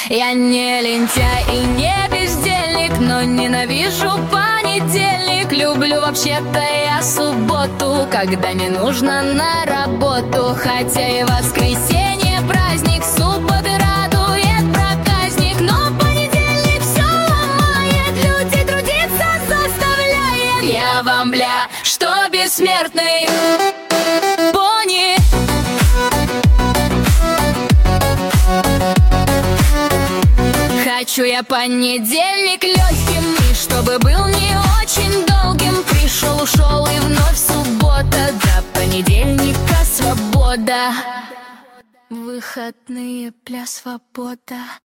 Я не лентяй и не бездельник, но ненавижу понедельник. Люблю вообще-то я субботу, когда не нужно на работу. Хотя и воскресенье праздник, субботы радует проказник. Но понедельник все ломает, людей трудиться заставляет. Я вам, бля, что бессмертный пони. Хочу я понедельник легким, и чтобы был не очень долгим. Пришел, ушел и вновь суббота, до понедельника свобода. Выходные, бля, свобода.